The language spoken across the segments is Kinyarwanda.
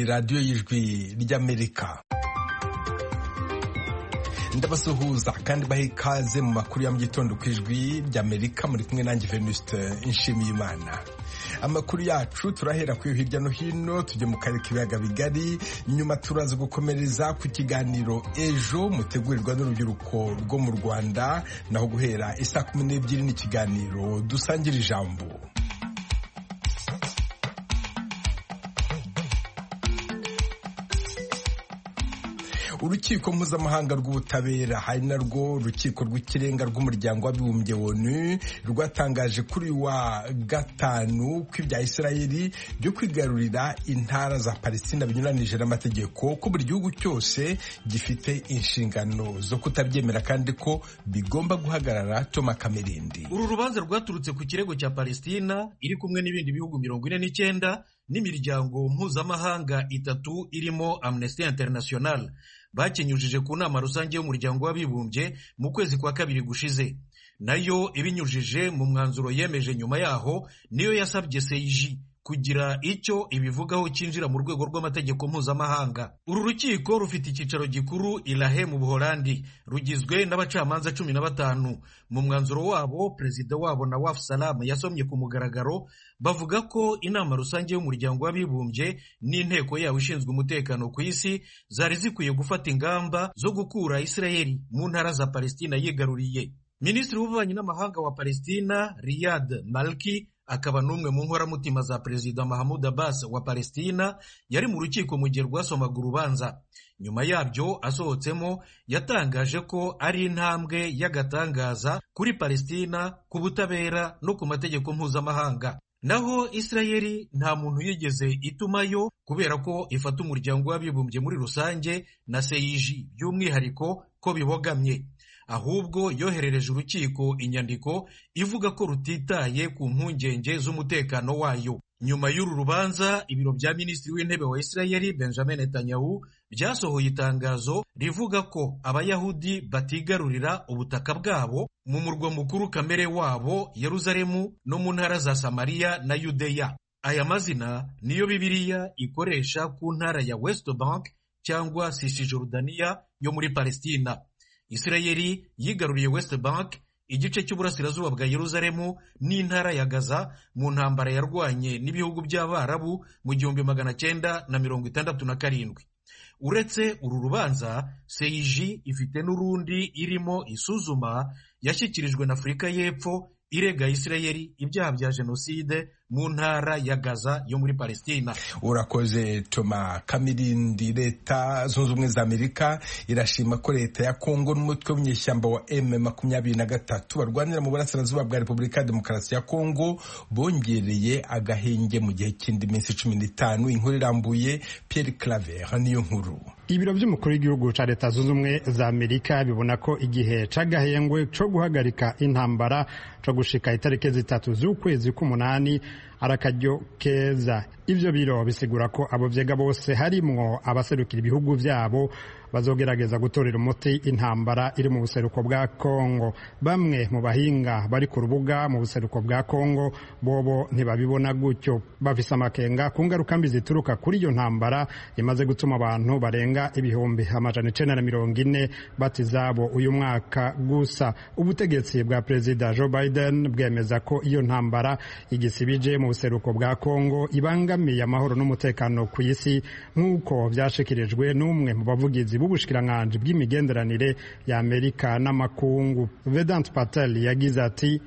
radiyo y'ijwi ry'Amerika. Ndabasuhuza kandi bahe ikaze mu makuru ya mu gitondo ku ijwi ry'Amerika, muri kumwe nanjye Venuste Nshimiyimana. Amakuru yacu turahera ku hirya no hino, tujye mu karere k'ibiyaga bigari, nyuma turaza gukomereza ku kiganiro ejo mutegurirwa n'urubyiruko rwo mu Rwanda, naho guhera isa 12 n'ikiganiro dusangira ijambo. Urukiko mpuzamahanga rw'ubutabera hari narwo urukiko rw'ikirenga rw'umuryango w'abibumbye ONU rwatangaje kuri wa gatanu ko ibya Isirayeli byo kwigarurira intara za Palestina binyuranije n'amategeko, ko buri gihugu cyose gifite inshingano zo kutabyemera kandi ko bigomba guhagarara. Toma Kamerindi. Uru rubanza rwaturutse ku kirego cya Palestina iri kumwe n'ibindi bihugu 49 n'imiryango mpuzamahanga 3 irimo Amnesty International bakenyujije ku nama rusange y'umuryango w'abibumbye mu kwezi kwa kabiri gushize. Nayo ibinyujije mu mwanzuro yemeje nyuma yaho niyo yasabye CIJ kugira icyo ibivugaho cyinjira mu rwego rw'amategeko mpuzamahanga. Uru rukiko rufite icyicaro gikuru i La Haye mu Buholandi, rugizwe n'abacamanza 15. Mu mwanzuro wabo, perezida wabo Nawaf Salam yasomye ku mugaragaro bavuga ko inama rusange y'umuryango w'abibumbye n'inteko yawo ishinzwe umutekano ku isi zari zikwiye gufata ingamba zo gukura Isirayeli mu ntara za Palestina yigaruriye. Minisitiri w'ububanyi n'amahanga wa Palestina Riyad Malki akaba n'umwe mu nkoramutima za Perezida Mahmoud Abbas wa Palestina yari mu rukiko mu gihe rwasomaga urubanza. Nyuma yabyo asohotsemo yatangaje ko ari intambwe y'agatangaza kuri Palestina, ku butabera no ku mategeko mpuzamahanga. Naho Isirayeli nta muntu yigeze itumayo kubera ko ifata umuryango w'abibumbye muri rusange na CIJ by'umwihariko ko bibogamye, ahubwo yoherereje urukiko inyandiko ivuga ko rutitaye ku mpungenge z'umutekano wayo. Nyuma y'uru rubanza, ibiro bya minisitiri w'intebe wa Isirayeli Benjamin Netanyahu byasohoye itangazo rivuga ko abayahudi batigarurira ubutaka bwabo mu murwa mukuru kamere wabo Yeruzalemu no mu ntara za Samariya na Yudeya. Aya mazina niyo Bibiliya ikoresha ku ntara ya West Bank cyangwa Cisjordania yo muri Palestina. Isirayeli yigaruriye West Bank, igice cy'uburasirazuba bwa Yeruzalemu n'intara ya Gaza mu ntambara yarwanye n'ibihugu by'Abarabu mu 1967. Uretse uru rubanza, CIJ ifite n'urundi irimo isuzuma yashyikirijwe na Afurika y'Epfo irega Isirayeli ibyaha bya jenoside mu ntara ya Gaza yo muri Palestina. Urakoze Toma Kamirindi. Leta zunze ubumwe za Amerika irashima ko leta ya Kongo n'umutwe w'inyeshyamba wa M23 barwanira mu burasirazuba bwa Repubulika ya Demokarasi ya Kongo bongereye agahenge mu gihe cy'indi minsi 15. Inkuru irambuye Pierre Claver niyo nkuru. Ibiro by'umukuru w'igihugu ca Leta zunze ubumwe za Amerika bibona ko igihe c'agahengwe co guhagarika intambara co gushika itariki 3 z'ukwezi k'umunani arakaryo keza. Ivyo biro bisigura ko abo vyega bose harimwo abaserukira ibihugu vyabo bazogerageza gutorera umuti intambara iri mu buseruko bwa Kongo. Bamwe mu bahinga bari ku rubuga mu buseruko bwa Kongo bobo ntibabibona gutyo, bafise amakenga ku ngaruka mbi zituruka kuri iyo ntambara imaze gutuma abantu barenga ibihumbi 940 batizabo uyu mwaka gusa. Ubutegetsi bwa Perezida Joe Biden bwemeza ko iyo ntambara igisibije mu buseruko bwa Kongo ibangamiye amahoro n'umutekano ku isi, nk'uko byashikirijwe n'umwe mu bavugizi b'ubushikiranganji bw'imigenderanire ya Amerika n'amakungu. Vedant Patel yagize ati,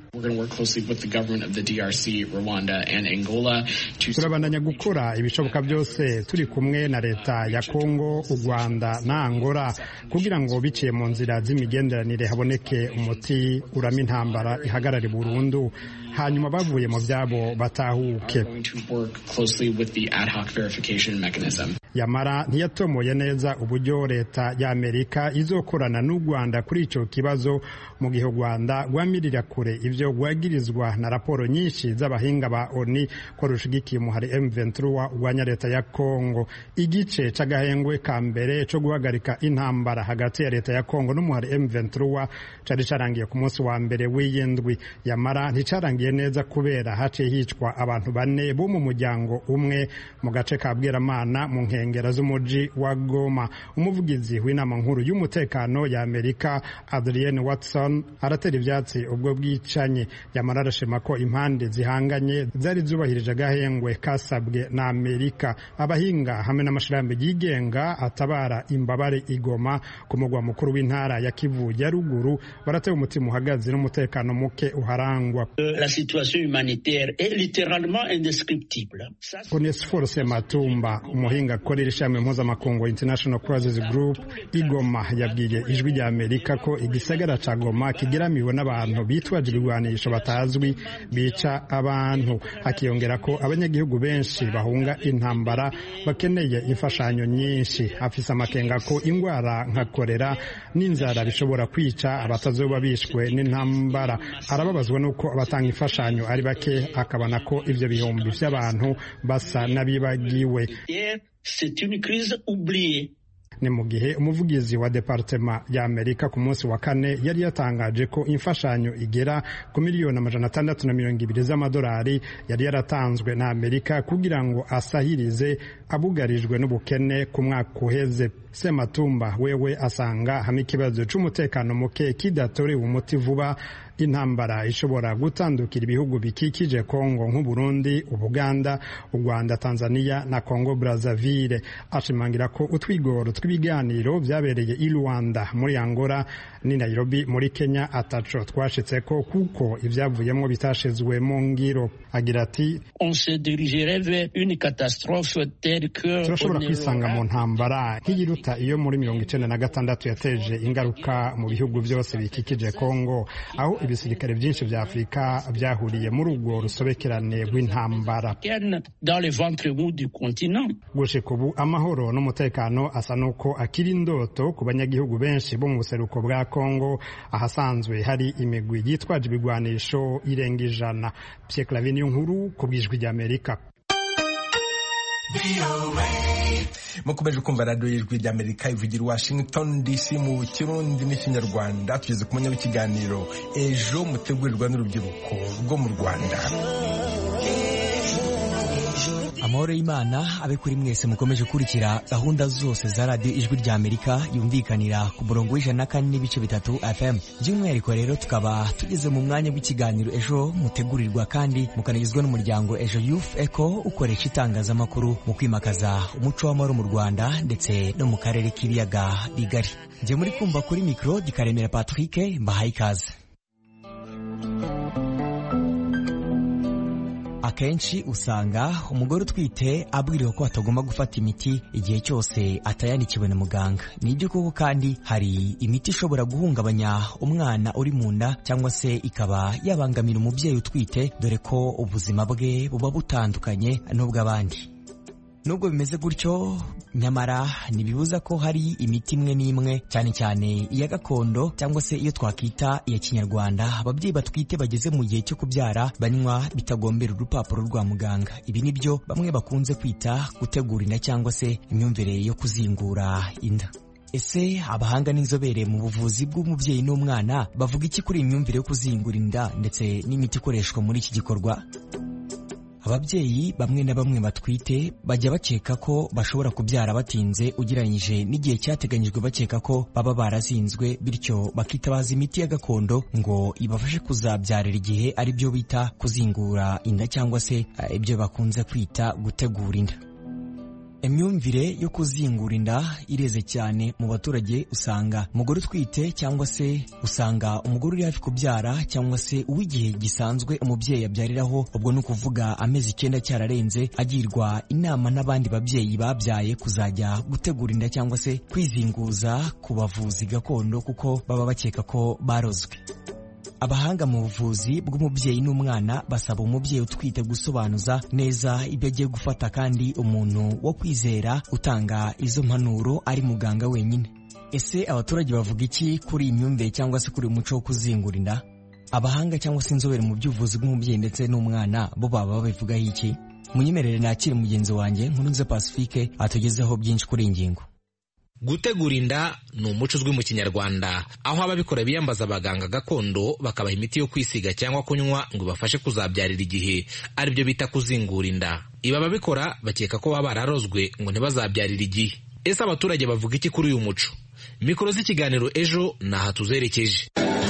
turabandanya gukora ibishoboka byose turi kumwe na leta ya Kongo, u Rwanda na Angola kugira ngo biciye mu nzira z'imigenderanire haboneke umuti urama intambara ihagarare burundu, hanyuma bavuye mu byabo batahuke. Yamara ntiyatomoye neza uburyo leta ya Amerika izokorana n'u Rwanda kuri ico kibazo, mu gihe u Rwanda rwamirira kure ivyo rwagirizwa na raporo nyinshi z'abahinga ba ONU ko rushigikiye umuhari M23 urwanya leta ya Kongo. Igice c'agahengwe ka mbere co guhagarika intambara hagati ya leta ya Kongo n'umuhari M23 cari carangiye ku munsi wa mbere w'iyindwi. Yamara nticarangiye neza kubera haciye hicwa abantu 4 bo mu muryango umwe mu gace ka Bweramana mu nkengera z'umuji wa Goma. Umuvugizi w'inama nkuru y'umutekano ya Amerika Adrienne Watson aratera ivyatsi ubwo bwicanye, yamara arashima ko impande zihanganye zari zubahirije agahengwe kasabwe na Amerika. Abahinga hamwe n'amashirahamwe yigenga atabara imbabare Igoma ku mugwa mukuru w'intara ya Kivu ya ruguru baratewe umutima uhagaze n'umutekano muke uharangwa. La situation humanitaire est littéralement indescriptible. Onesphore Sematumba, umuhinga akorera ishami mpuzamakungu International Crisis Group Igoma, yabwiye ijwi rya Amerika ko igisagara ca Goma kigeramiwe n'abantu bitwaje ibigwanisho batazwi bica abantu. Akiyongera ko abanyagihugu benshi bahunga intambara bakeneye imfashanyo nyinshi. Afise amakenga ko ingwara nka kolera n'inzara bishobora kwica abatazoba bishwe n'intambara. Arababazwa nuko abatanga imfashanyo ari bake, akabona ko ivyo bihumbi vy'abantu basa n'abibagiwe. C'est une crise oubliée. Ni mu gihe umuvugizi wa departement ya Amerika ku munsi wa kane yari yatangaje ko imfashanyo igera ku miliyoni 620 z'amadolari yari yaratanzwe na Amerika kugira ngo asahirize abugarijwe n'ubukene ku mwaka uheze. Sematumba wewe asanga hamwe ikibazo c'umutekano muke kidatorewe umuti vuba, intambara ishobora gutandukira ibihugu bikikije Kongo nk'Uburundi, Ubuganda, u Rwanda, Tanzania na Kongo Brazzaville. Ashimangira ko utwigoro tw'ibiganiro vyabereye i Rwanda, muri Angola ni Nairobi muri Kenya ataco twashitseko kuko ivyavuyemwo bitashizwe mu ngiro. Agira ati on se dirigerait vers une catastrophe telle que turashobora kwisanga mu ntambara nk'iyiruta iyo muri 1996 yateje ingaruka mu bihugu byose bikikije Kongo, aho ibisirikare byinshi vya Afrika vyahuriye muri urwo rusobekerane rw'intambara. Dans le ventre mou du continent. Gushika ubu amahoro n'umutekano asa nuko akiri indoto ku banyagihugu benshi bo mu buseruko bwa Kongo, ahasanzwe hari imigwi yitwaje ibigwanisho irenga 100. Pierre Claver nkuru ku bwijwi rya Amerika. Mukomeje kumva radio y'ijwi rya Amerika ivugira Washington DC mu Kirundi n'Ikinyarwanda. Tugeze ku mwanya w'ikiganiro ejo mutegurirwa n'urubyiruko rwo mu Rwanda. Amahoro y'Imana abe kuri mwese mukomeje kurikira gahunda zose za radio ijwi rya Amerika yumvikanira ku murongo w'104.3 FM. By'umwihariko rero tukaba tugeze mu mwanya w'ikiganiro ejo mutegurirwa kandi mukanagizwe n'umuryango Ejo Youth Echo ukoresha itangazamakuru mu kwimakaza umuco w'amahoro mu Rwanda ndetse no mu karere k'ibiyaga bigari. Nje muri kumva kuri micro Gikaremera Patrick, mbahaye ikaze. Akenshi usanga umugore utwite abwiriwe ko atagomba gufata imiti igihe cyose atayandikiwe na muganga. Nibyo koko, kandi hari imiti ishobora guhungabanya umwana uri mu nda cyangwa se ikaba yabangamira umubyeyi utwite, dore ko ubuzima bwe buba butandukanye n'ubw'abandi. Nubwo bimeze gutyo, nyamara ntibibuza ko hari imiti imwe n'imwe, cyane cyane iya gakondo cyangwa se iyo twakita iya kinyarwanda, ababyeyi batwite bageze mu gihe cyo kubyara banywa bitagombera urupapuro rwa muganga. Ibi nibyo bamwe bakunze kwita gutegura inda cyangwa se imyumvire yo kuzingura inda. Ese abahanga n'inzobere mu buvuzi bw'umubyeyi n'umwana bavuga iki kuri imyumvire yo kuzingura inda ndetse n'imiti ikoreshwa muri iki gikorwa? Ababyeyi bamwe na bamwe batwite bajya bakeka ko bashobora kubyara batinze ugereranyije n'igihe cyateganyijwe, bakeka ko baba barazinzwe, bityo bakitabaza imiti ya gakondo ngo ibafashe kuzabyarira igihe, ari byo bita kuzingura inda cyangwa se ibyo bakunze kwita gutegura inda. Imyumvire yo kuzingura inda ireze cyane mu baturage. Usanga umugore utwite cyangwa se usanga umugore uri hafi kubyara cyangwa se uw'igihe gisanzwe umubyeyi abyariraho, ubwo ni ukuvuga amezi 9 cyararenze, agirwa inama n'abandi babyeyi babyaye kuzajya gutegura inda cyangwa se kwizinguza ku bavuzi gakondo kuko baba bakeka ko barozwe. Abahanga mu buvuzi bw'umubyeyi n'umwana basaba umubyeyi utwite gusobanuza neza ibyo agiye gufata, kandi umuntu wo kwizera utanga izo mpanuro ari muganga wenyine. Ese abaturage bavuga iki kuri iyi myumvire cyangwa se kuri umuco wo kuzingura inda? Abahanga cyangwa se inzobere mu by'ubuvuzi bw'umubyeyi ndetse n'umwana bo baba babivugaho iki? Munyemerere nakire mugenzi wanjye Nkurunziza Pacifique atugezeho byinshi kuri iyi ngingo. Gutegura inda ni umuco uzwi mu Kinyarwanda, aho ababikora biyambaza abaganga gakondo bakabaha imiti yo kwisiga cyangwa kunywa ngo bafashe kuzabyarira igihe, aribyo bita kuzingura inda. Ibi ababikora bakeka ko baba bararozwe ngo ntibazabyarire igihe. Ese abaturage bavuga iki kuri uyu muco? Mikoro z'ikiganiro Ejo naha tuzerekeje.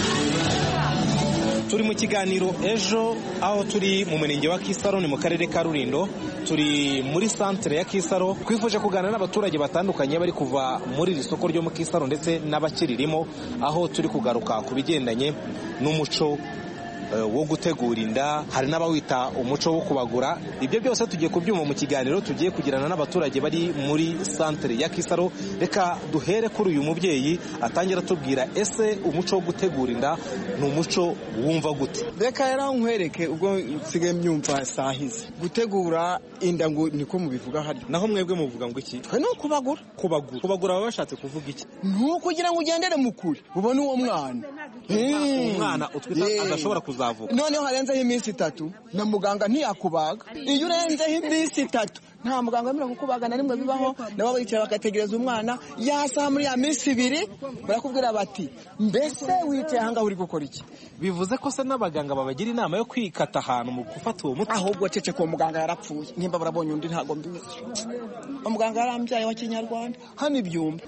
Turi mu kiganiro Ejo, aho turi mu murenge wa Kisaro, ni mu karere ka Rulindo. Turi muri santere ya Kisaro, twifuje kuganira n'abaturage batandukanye bari kuva muri iri soko ryo mu Kisaro ndetse n'abakiririmo, aho turi kugaruka ku bigendanye n'umuco wo gutegura inda, hari n'abawita umuco wo kubagura. Ibyo byose tugiye kubyuma mu kiganiro tugiye kugirana n'abaturage bari muri santere ya Kisaro. Reka duhere kuri uyu mubyeyi atangira tubwira, ese umuco wo gutegura inda ni umuco wumva gute? Reka yara nkwereke ubwo nsigaye myumva sahize. Gutegura inda ngo niko mubivuga hari. Naho mwebwe muvuga ngo iki? Twe no kubagura. Kubagura baba bashatse kuvuga iki? Nko kugira ngo ugendere mukuri ubone uwo mwana. Umwana utwita adashobora kuzavuka. Noneho harenzeho iminsi 3 na muganga ntiyakubaga. Iyo urenzeho iminsi 3 nta muganga amira kukubaga na rimwe bibaho, nabo bicara bagategereza umwana yasa muri ya minsi 2 barakubwira bati mbese wite hanga uri gukora iki? Bivuze ko se n'abaganga babagira inama yo kwikata ahantu mu gufata uwo muti. Ahubwo cece ko muganga yarapfuye, nimba barabonye undi ntago mbizi. Umuganga yarambyaye wa Kinyarwanda hano ibyumba.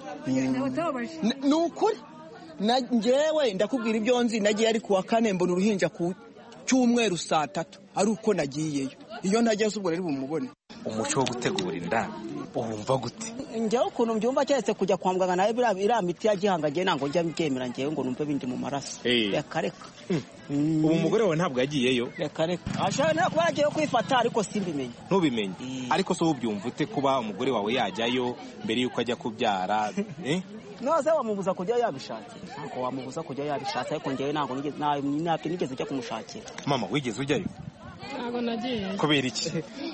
Nukuri na njewe ndakubwira ibyo nzi, nagiye ari kuwa 4 mbona uruhinja ku cyumweru saa 3 ari uko nagiyeyo. Iyo ntagiye subwo rero bumubone. Umuco wo gutegura inda wumva gute? Njyewe ukuntu mbyumva cyese kujya kwa muganga nawe bira miti ya gihanga ngiye nango njya mbyemera ngiye ngo numve bindi mu maraso. Reka reka. Ubu umugore wawe ntabwo yagiyeyo? Reka reka. Ashaka kuba yagiye kwifata ariko simbimenye. Ntubimenye. Ariko so ubyumva ute kuba umugore wawe yajyayo mbere yuko ajya kubyara? Noze wamubuza kujya yabishatse. Nako wamubuza kujya yabishatse ariko ngiye nango nigeze ujya kumushakira. Mama wigeze ujyayo? Ntabwo nagiye. Kubera iki?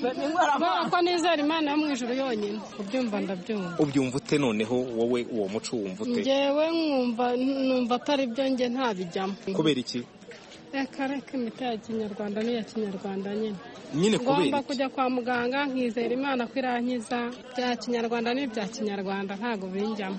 Ko nizera Imana yo mu ijuru yonyine. Ubyumva ndabyumva. Ubyumva ute noneho wowe uwo muco wumva ute? Ngewe numva atari byo nge ntabijyamo. Kubera iki? Reka imiti ya Kinyarwanda n'iya Kinyarwanda nyine. Nyine kubera iki? Ngomba kujya kwa muganga nkizera Imana ko irankiza. Bya Kinyarwanda n'ibya Kinyarwanda ntago binjyamo.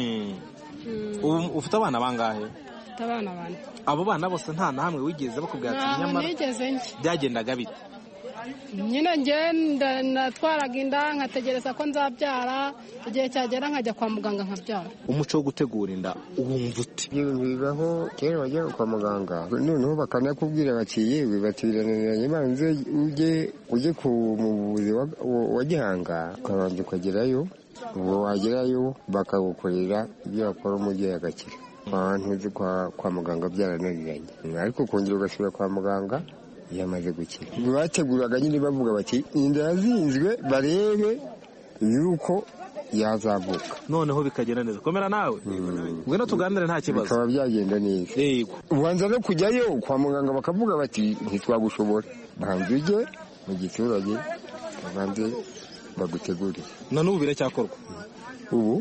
Ufite abana bangahe? Abana bane. Abo bana bose nta na hamwe wigeze bakubwira ati nyamara byagendaga bite? Nyine ngenda natwaraga inda nkategereza ko nzabyara, igihe cyagera nkajya kwa muganga nkabyara. Umuco wo gutegura inda wumva ute? Bibaho kera wajya kwa muganga noneho bakanakubwira bati yewe batiraniranye banze ujye ku muvuzi wa Gihanga ukabanza ukagerayo, ubwo wagerayo bakagukorera ibyo bakora umubyeyi agakira. Abantu uzi kwa muganga byarananiranye, ariko kongera ugasubira kwa muganga yamaze gukira. Bateguraga nyine bavuga bati inda yazinzwe barebe yuko yazavuka. Noneho bikagenda neza. Komera nawe. Ngwino tuganire nta kibazo. Bikaba byagenda neza. Yego. Ubanza no kujyayo kwa muganga bakavuga bati ntitwagushobora. Banze ujye mu giturage banze bagutegurire. None ubu biracyakorwa. Ubu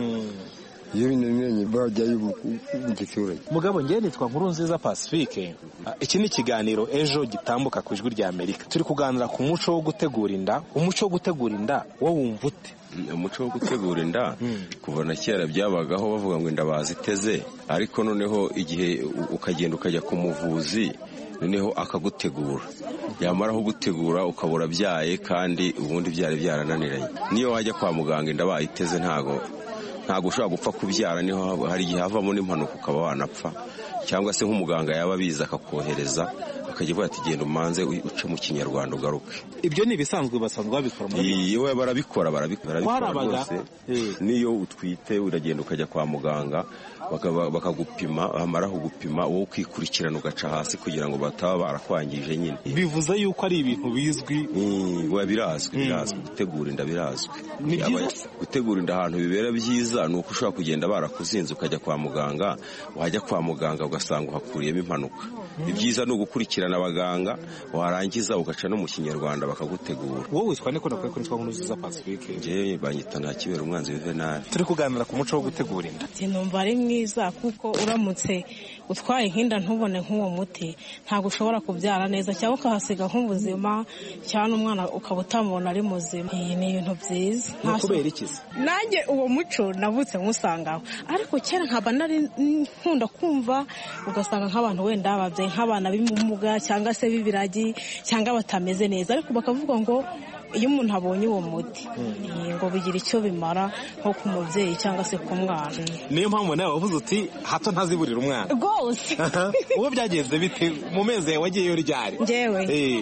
iyo binaniranye bajyayo mu giturage. Mugabo ngiye nitwa Nkurunziza Pacifique. Iki ni ikiganiro Ejo gitambuka ku Ijwi rya Amerika. Turi kuganira ku muco wo gutegura inda. Umuco wo gutegura inda wo wumva ute? Umuco wo gutegura inda kuva na kera byabagaho bavuga ngo inda baziteze, ariko noneho igihe ukagenda ukajya ku muvuzi noneho akagutegura, yamaraho gutegura ukabura byaye kandi ubundi byari byarananiranye. Niyo wajya kwa muganga inda bayiteze ntago ushobora gupfa kubyara, niho hari igihe havamo n'impanuka ukaba wanapfa, cyangwa se nk'umuganga yaba abizi akakohereza akajya avuga ati genda umanze uce mu Kinyarwanda ugaruke. Ibyo ni ibisanzwe basanzwe babikora muri iyo barabikora rwose. Niyo utwite uragenda ukajya kwa muganga bakagupima, bamara kugupima wowe ukikurikirana ugaca hasi kugira ngo bataba barakwangije nyine. Bivuze yuko ari ibintu bizwi. Birazwi gutegura inda birazwi. Gutegura inda ahantu bibera byiza ni uko ushobora kugenda barakuzinze ukajya kwa muganga, wajya kwa muganga ugasanga uhakuriyemo impanuka. Ibyiza ni ugukurikirana ugakurikirana abaganga warangiza ugaca no mu kinyarwanda bakagutegura. Wowe witwa niko nakwiye kwitwa Nkuruziza Pacifique? Je banyita Ntakibera umwanzi Juvenal. Turi kuganira ku muco wo gutegura inda. Numva ari mwiza kuko uramutse utwaye inda ntubone nk'uwo muti ntabwo ushobora kubyara neza cyangwa ukahasiga nk'ubuzima cyane umwana ukaba utamubona ari muzima. Iyi ni ibintu byiza. Kubera ikizi? Nanjye uwo muco navutse nkusangaho, ariko kera nkaba nari nkunda kumva ugasanga nk'abantu wenda babyaye nk'abana b'imumuga cyangwa se b'ibiragi cyangwa batameze neza, ariko bakavuga ngo iyo umuntu abonye uwo muti ngo bigira icyo bimara nko ku mubyeyi cyangwa se ku mwana. Niyo mpamvu nawe wavuze uti hato ntaziburira umwana rwose. Uwo byagenze bite mu mezi yawe wagiyeyo ryari? Njyewe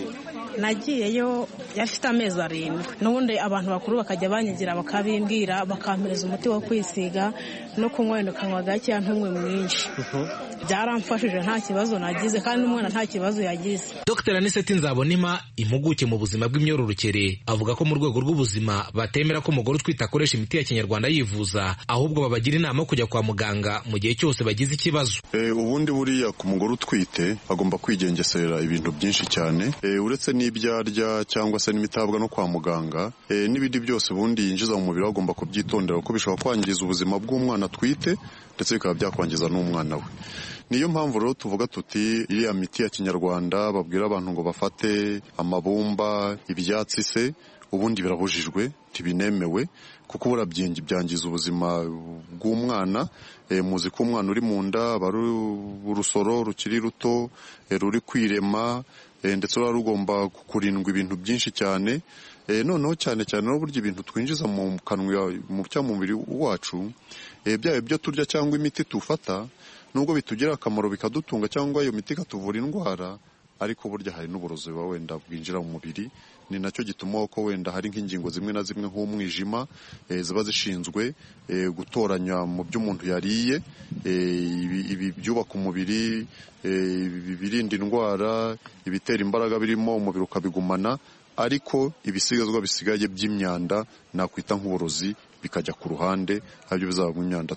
nagiyeyo yafite amezi 7, n'ubundi abantu bakuru bakajya banyigira bakabimbwira bakampereza umuti wo kwisiga no kunywa wenda ukanywa gake ntunywe mwinshi. Byaramfashije nta kibazo nagize kandi umwana nta kibazo yagize. Dr. Aniseti Nzabonima, impuguke mu buzima bw'imyororokere, avuga ko mu rwego rw'ubuzima batemera ko umugore utwite akoresha imiti ya kinyarwanda yivuza, ahubwo babagira inama yo kujya kwa muganga mu gihe cyose bagize ikibazo. Ubundi buriya ku mugore utwite agomba kwigengesera ibintu byinshi cyane, uretse n'ibyarya cyangwa se n'imitabwa no kwa muganga, n'ibindi byose ubundi yinjiza mu mubiri agomba kubyitondera kuko bishobora kwangiza ubuzima bw'umwana atwite ndetse bikaba byakwangiza n'umwana we. Niyo mpamvu rero tuvuga tuti iriya miti ya kinyarwanda babwira abantu ngo bafate amabumba, ibyatsi se, ubundi birabujijwe, tibinemewe kuko burabyangiza ubuzima bw'umwana. Muzi ko umwana uri mu nda aba ari urusoro rukiri ruto ruri kwirema, ndetse ruba rugomba kurindwa ibintu byinshi cyane. Noneho cyane cyane n'uburyo ibintu twinjiza mu kanwa mu mubiri wacu, byaba ibyo turya cyangwa imiti tufata, nubwo bitugira akamaro bikadutunga cyangwa iyo miti ikatuvura indwara, ariko burya hari n'uburozi buba wenda bwinjira mu mubiri. Ni nacyo gituma ko wenda hari nk'ingingo zimwe na zimwe nk'umwijima ziba zishinzwe gutoranya mu byo umuntu yariye, ibi byubaka umubiri, ibirinda indwara, ibitera imbaraga birimo umubiri ukabigumana, ariko ibisigazwa bisigaye by'imyanda nakwita nk'uburozi bikajya ku ruhande, habyo bizabamo imyanda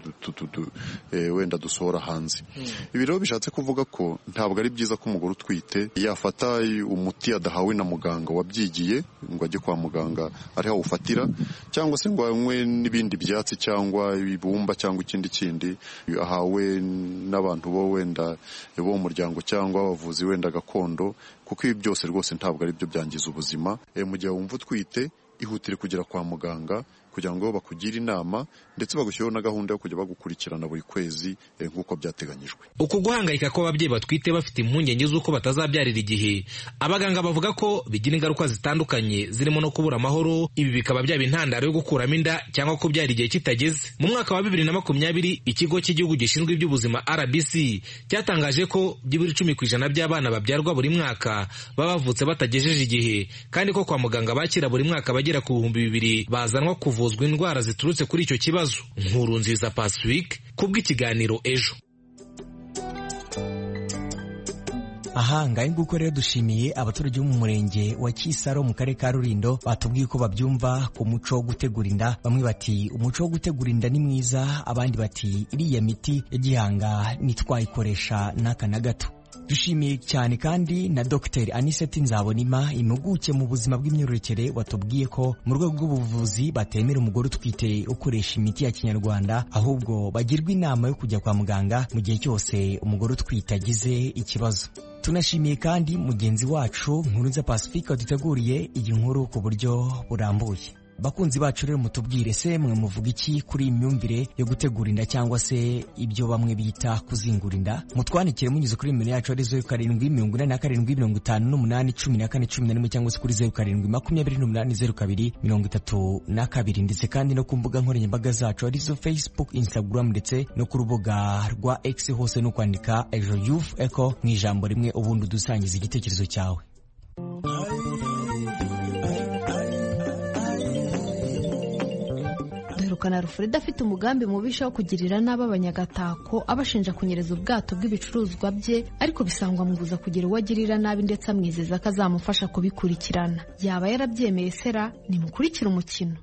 wenda dusohora hanze. Ibi rero bishatse kuvuga ko ntabwo ari byiza ko umugore utwite yafata umuti adahawe na muganga wabyigiye ngo ajye kwa muganga ariho awufatira, cyangwa se ngo anywe n'ibindi byatsi cyangwa ibibumba cyangwa ikindi ahawe n'abantu bo wenda bo mu muryango cyangwa abavuzi wenda gakondo, kuko ibi byose rwose ntabwo ari byo byangiza ubuzima. Mu gihe wumva utwite ihutire kugera kwa muganga kugira ngo bakugire inama ndetse bagushyiraho na gahunda yo kujya bagukurikirana buri kwezi nk'uko byateganyijwe. Uku guhangayika kw'ababyeyi batwite bafite impungenge z'uko batazabyarira igihe, abaganga bavuga ko bigira ingaruka zitandukanye zirimo no kubura amahoro. Ibi bikaba byaba intandaro yo gukuramo inda cyangwa kubyara igihe kitageze. Mu mwaka wa 2020 ikigo cy'igihugu gishinzwe iby'ubuzima RBC cyatangaje ko byibura 10% by'abana babyarwa buri mwaka baba bavutse batagejeje igihe, kandi ko kwa muganga bakira buri mwaka bagera ku 2,000 bazanwa kuvuzwa indwara ziturutse kuri icyo kibazo. Nkurunziza Pacifique kubw'ikiganiro Ejo. Aha ngahe nguko rero dushimiye abaturage bo mu murenge wa Kisaro mu karere ka Rulindo batubwiye ko babyumva ku muco wo gutegura inda. Bamwe bati umuco wo gutegura inda ni mwiza, abandi bati iriya miti ya gihanga nitwayikoresha n'aka na gato. Dushimiye cyane kandi na Dr. Aniseti Nzabonima, impuguke mu buzima bw'imyororokere, watubwiye ko mu rwego rw'ubuvuzi batemera umugore utwite ukoresha imiti ya kinyarwanda, ahubwo bagirwa inama yo kujya kwa muganga mu gihe cyose umugore utwite agize ikibazo. Tunashimiye kandi mugenzi wacu Nkuruza Pacifique waduteguriye iyi nkuru ku buryo burambuye. Bakunzi bacu rero mutubwire se mwe muvuga iki kuri imyumvire yo gutegura inda cyangwa se ibyo bamwe bita kuzingura inda? Mutwandikire munyuze kuri email yacu ari 0747481814 cyangwa se kuri 07280232 ndetse kandi no ku mbuga nkoranyambaga zacu arizo Facebook, Instagram ndetse no ku rubuga rwa X, hose no kwandika Ejo Youth Echo mu ijambo rimwe ubundi dusangiza igitekerezo cyawe. Kana Rufrida afite umugambi mubisha wo kugirira nabi abanyagatako abashinja kunyereza ubwato bw'ibicuruzwa bye, ariko bisangwa mubuza kugira uwo agirira nabi ndetse amwizeza ko azamufasha kubikurikirana. Yaba yarabyemeye sera? Nimukurikire umukino.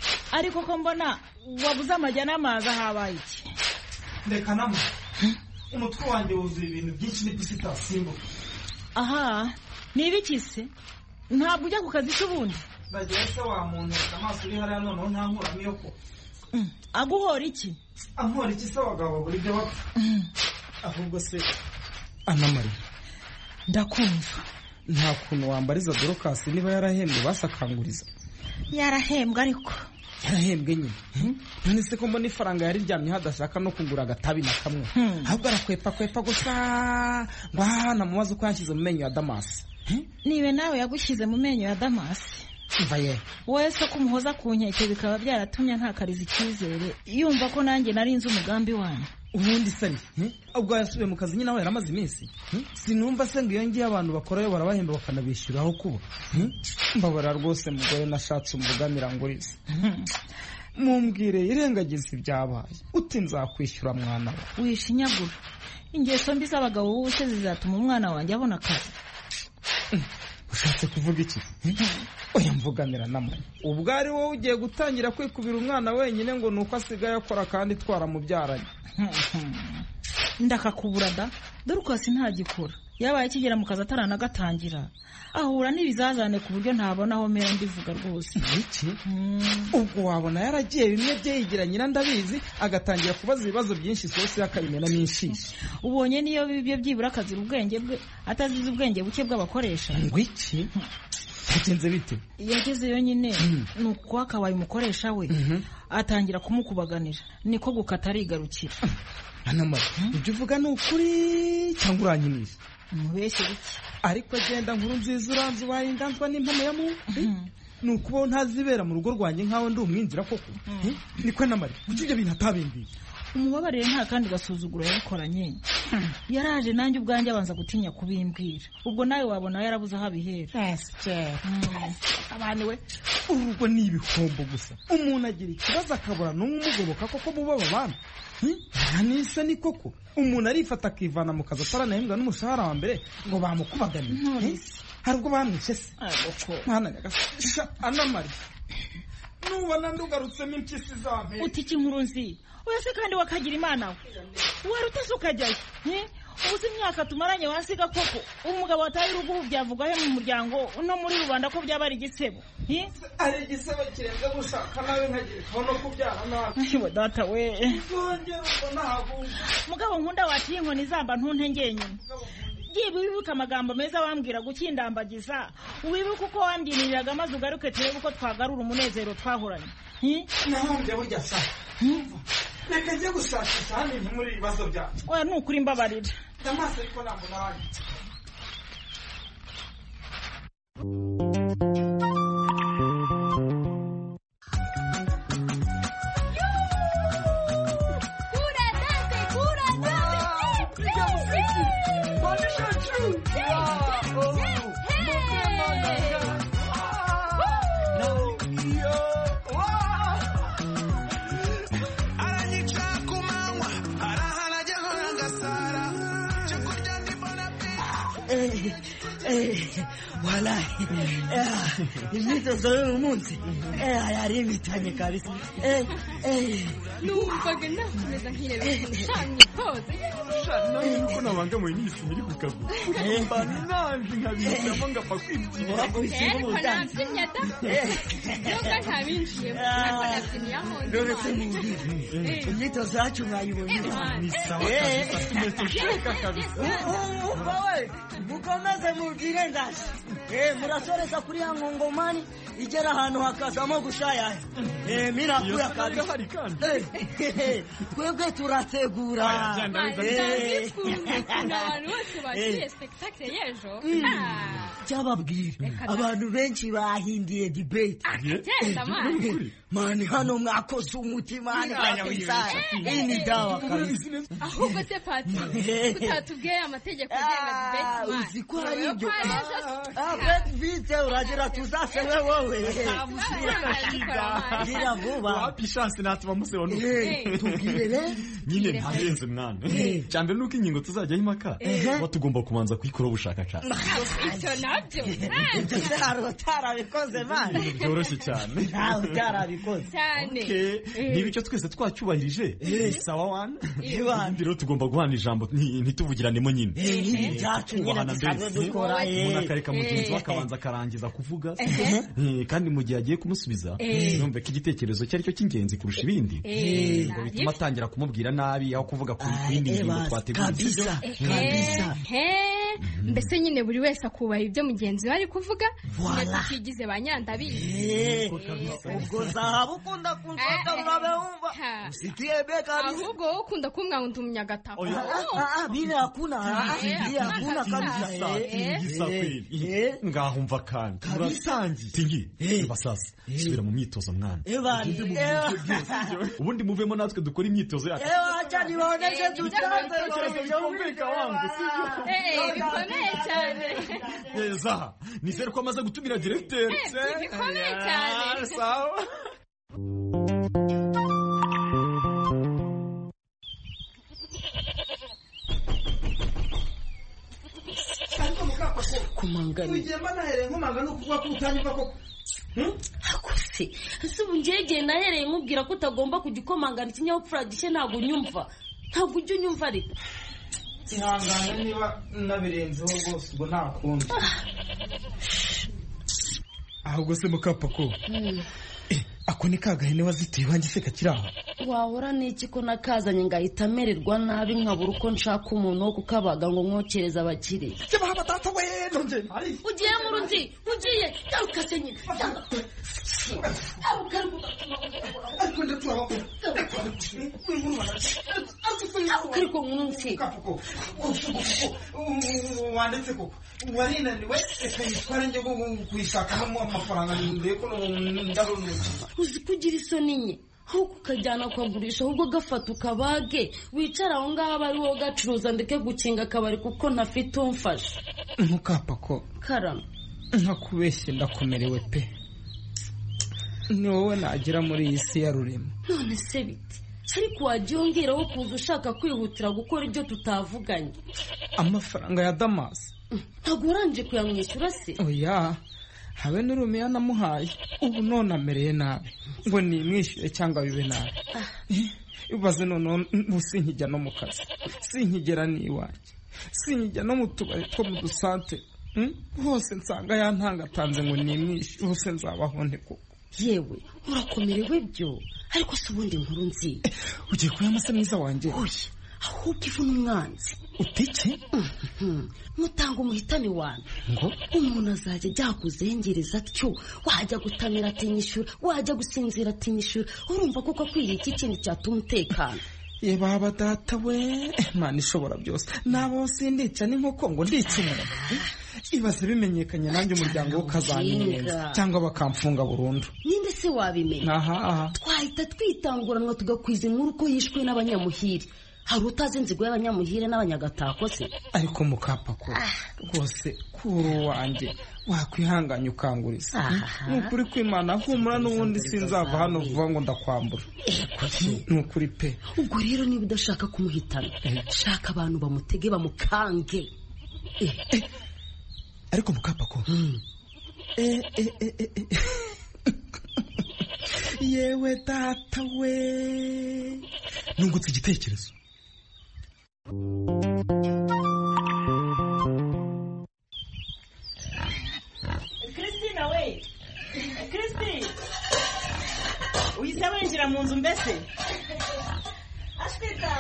Ariko ko mbona wabuze amajya n'amazi habaye iki? Reka namo umutwe wanjye wuzuye ibintu byinshi n'ipisi itasimbuka. Aha ni ibiki se? Ntabwo ujya ku kazi cy'ubundi? Ndagira se wa muntu amaso uri hariya noneho ntankuramo iyo ko. Aguhora iki? Ankora iki se abagabo buri byo bapfa? Ahubwo se Ana Maria, ndakumva. Nta kuntu wambariza Dorcas niba yarahembwe basakanguriza? Yarahembwe ariko. Yarahembwe nyine. None se ko mbona ifaranga yariryamye hadashaka no kugura agatabi na kamwe. Ahubwo arakwepa gusa ngo hana mumaze uko yashyize mu menyo ya Damas. Niwe nawe yagushyize mu menyo ya Damas. Vaye. Wese ko umuhoza ku nkeke bikaba byaratumye ntakariza icyizere yumva ko nanjye narinze umugambi wanyu. Ubundi sani ubwo yasubiye mu kazi nyine aho yaramaze iminsi. Sinumva se ngo iyo ngiye abantu bakorayo barabahemba bakanabishyura aho kuba. Mbabara rwose mugore nashatse umugamira ngo urize. Mumbwire irengagiza ibyabaye uti nzakwishyura mwana we. Wishinyagura. Ingeso mbi z'abagabo bose zizatuma umwana wanjye abona akazi. Ushatse kuvuga iki? Oya mvuganira namwe. Ubwo ari wowe ugiye gutangira kwikubira umwana wenyine ngo nuko asigaye akora kandi twaramubyaranye. Ndakakubura da. Dorcas ntagikora. Yabaye kigera mu kazi ataranagatangira. Ahura n'ibizazane ku buryo ntabona aho mera ndivuga rwose. Iki? Ubwo wabona yaragiye bimwe byeyigira nyina ndabizi agatangira kubaza ibibazo byinshi sose yakabimena n'inshishi. Ubonye niyo bibyo byibura akazira ubwenge bwe atazize ubwenge buke bw'abakoresha. Ngo iki? Yagenze bite? Yagezeyo nyine nuko akabaye umukoresha we atangira kumukubaganira niko gukata arigarukira. Ana Maria, ibyo uvuga ni ukuri cyangwa uranyinisha? Mubeshye iki? Ariko agenda nkuru nziza uranze ubaye inganzwa n'impamo ya muntu. Nuko ntazibera mu rugo rwanjye nkaho ndi umwinjira koko. Niko Ana Maria, kuki ibyo bintu atabimbiye? Umubabarire nta kandi gasuzuguro yabikoranye. Yaraje nanjye ubwanjye abanza gutinya kubimbwira. Ubwo nawe wabona yarabuze aho abihera. Abana we urugo ni ibihombo gusa. Umuntu agira ikibazo akabura n'umugoboka koko muba babana. Nisa ni koko. Umuntu arifata akivana mu kazi ataranahembwa n'umushahara wa mbere ngo bamukubaganire. Hari ubwo bamwishe se. Mwana nyagasha Ana Maria. Nubona ndugarutsemo impyisi zawe. Utiki inkuru nzi. Wese kandi wakagira Imana we. Wari utase ukajyayo. Ubuze imyaka tumaranye wasiga koko. Umugabo atari ruguhu byavuga he mu muryango no muri rubanda ko byaba ari igisebo. Ari igisebo kirenze gushaka nawe nkagire no kubyara nawe. Ibo data we. Zongera ubona habu. Mugabo nkunda watiye inkoni zamba ntunte ngenyine. Gibe wibuka amagambo meza wambwira gukindambagiza. Wibuka uko wandiniriraga amazi ugaruke turebe uko twagarura umunezero twahoranye. Nahombe burya sa. Reka njye gushakisha hano muri ibibazo byacu. Oya nukuri mbabarira. Damas ariko ntabwo nawe. Wallahi imyitozo y'umunsi yari imitanye kabisa. Numvaga nakomeza nkireba ushanye pose nuko nabangamiwe n'isi iri ku kaguru mba nanjye nkabishyiramo ngapfa kwibwira ariko nabyinnye da nubwo ntabinjiyemo ariko nabyinnye aho none se mubwire imyitozo yacu mwayibonye ni sawa kabisa tumesheka kabisa. Wowe mukomeze mubwire ndaje murasoreza kuri ya ngongomani igera ahantu hakazamo gushayaya. Mirakuya kabisa. Twebwe turategura. Abantu bose bagiye spectacle y'ejo. Cyababwira abantu benshi bahindiye debate. Mani hano mwakoze umutima kabisa. Ini dawa kabisa. Ahubwo se Pati utatubwiye amategeko agenga debate. Uziko ari ibyo. vite uragira tuzasewe wowe gira vuba wapi chance natuma musebo no tubwire nyine ntarenze mwana cyane nuko ingingo tuzajya impaka batugomba kubanza kwikora ubushakashatsi icyo nabyo ibyo tarabikoze mwana byoroshye cyane tarabikoze cyane niba icyo twese twacyubahirije sawa wana rero tugomba guhana ijambo ntituvugiranemo nyine byacu nyine dusanzwe dukora umuntu akareka mugenzi we akabanza akarangiza kuvuga kandi mu gihe agiye kumusubiza yumve ko igitekerezo cye ari cyo cy'ingenzi kurusha ibindi ngo bituma atangira kumubwira nabi aho kuvuga ku yindi ngingo twateguye mbese nyine buri wese akubaha ibyo mugenzi we ari kuvuga tukigize ba nyandabizi ubwo zahabu ukunda kunshaka urabe wumva usikie beka ahubwo wowe ukunda kumwanga umunyagatako birakuna kabisa ingisa kweli ngaho umva kandi murasangiye tingi basasa subira mu myitozo mwana ubundi muvemo natwe dukora imyitozo yacu acha niwaoneshe tutanze yumvika wangu bikomeye cyane neza nizere ko amaze gutumira directeur bikomeye cyane sawa kumangana ugema nahereye nkumanga no kuvuga ko utanyumva koko akose ese ubu ngegeye nahereye nkubwira ko utagomba kujya ukomangana ikinyabupfura gishye ntabwo unyumva ntabwo ujya unyumva ariko ihangane niba nabirenzeho rwose ubwo nta kundi ahubwo se mukapako ako ni kagahene wazitiye iwanjye se kakiri aho wahora n'iki ko nakazanye ngahita amererwa nabi nkabura uko nshaka umuntu wo kukabaga ngo mwokereze abakire ugiye mu rundi ugiye garuka se nyine ariko munsi wanditse ko warinaniwe reka yitware njye kuyishakamo amafaranga ndebe ko ndabona uzi kugira isoni nke ahubwo ukajyana kukagurisha ahubwo gafata ukabage wicara aho ngaho aba ari wowe gacuruza ndeke gukinga akabari kuko ntafite umfasha ntukapako karama ntakubeshye ndakomerewe pe ni wowe nagira muri iyi si ya rurema none se biti ariko wajya yongeraho kuza ushaka kwihutira gukora ibyo tutavuganye amafaranga ya damasi ntabwo urangije kuyamwishyura se oya habe n'urumiya namuhaye ubu none amereye nabi ngo nimwishyure cyangwa bibe nabi ibaze none sinkijya no mu kazi sinkigera n'iwanjye sinkijya no mu tubari two mu dusante hose nsanga yantangatanze ngo nimwishyure hose nzabaho nte koko yewe urakomerewe byo ariko si ubundi nkuru nzi ugiye kuyamasa mwiza wanjye ahubwo ivu n'umwanzi utike mutanga umuhitane wanyu ngo umuntu azajya ajya kuzengereza atyo wajya gutamira atinyishyura wajya gusinzira atinyishyura urumva kuko akwiriye iki kintu cyatuma umutekano ye baba data we Imana ishobora byose nabo sindica n'inkoko ngo ndica umuntu ibaze bimenyekanye nanjye umuryango wo kazanyenza cyangwa bakamfunga burundu ninde se wabimenya twahita twitanguranwa tugakwiza inkuru ko yishwe n'abanyamuhire hari utazi inzigo y'abanyamuhire n'abanyagatako se ariko mukapako rwose kuri wanjye wakwihanganya ukanguriza ni ukuri kw'Imana humura n'ubundi sinzava hano vuba ngo ndakwambura ni ukuri pe ubwo rero niba udashaka kumuhitana shaka abantu bamutege bamukange ariko mukapako yewe data we nungutse igitekerezo Christina we Christine uyise winjira mu nzu mbese ashwita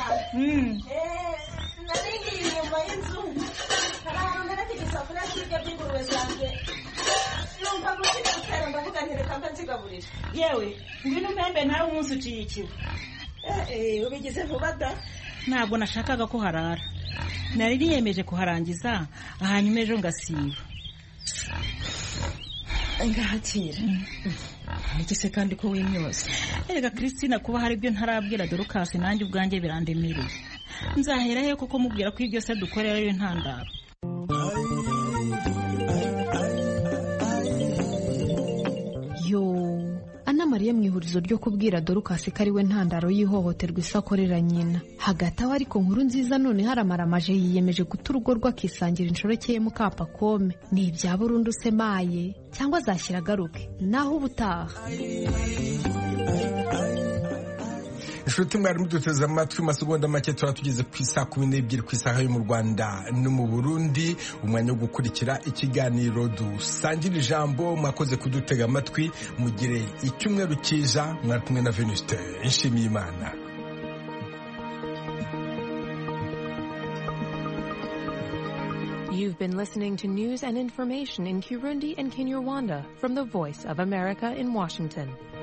naringi inyuma y'inzu harahantu narakije isafuriya y'ibiryo by'ingurube zanjye numva gushika gutera ndavuga nti reka mbe nzigaburira yewe ngwino mpembe nawe umunsi uciye ikiwe ubigize vuba da ntabwo nashakaga ko harara nari niyemeje kuharangiza hanyuma ejo ngasiba ngahakira nigise kandi ko wimyoza erega Christina kuba hari ibyo ntarabwira Dorukasi nanjye ubwanjye birandemereye nzahera he koko mubwira ko ibyo se dukorera ari intandaro na Mariya mu ihurizo ryo kubwira Dorukasi ko ari we ntandaro y'ihohoterwa isakorera nyina. Hagati aho ariko nkuru nziza none haramaramaje yiyemeje guta urugo rwe akisangira inshoreke ye Mukapakome. Ni ibya burundu se maye cyangwa azashyira agaruke naho ubutaha. inshuti mwari muduteze amatwi masegonda make turatugeze ku isaha 12 ku isaha yo mu Rwanda no mu Burundi. Umwanya wo gukurikira ikiganiro dusangira ijambo. Mwakoze kudutega amatwi, mugire icyumweru cyiza. Mwari kumwe na Venuste Nshimiyimana. You've been listening to news and information in Kirundi and Kinyarwanda from the Voice of America in Washington.